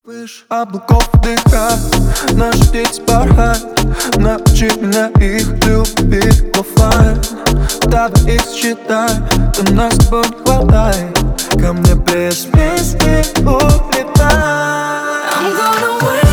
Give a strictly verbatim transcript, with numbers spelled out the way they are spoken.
Пыш облаков вдыхай, наши птицы порхай. Научи меня их любить в оффлайн. Давай их считай, то нас с тобой не хватает. Ко мне без песни улетай. I'm gonna wait.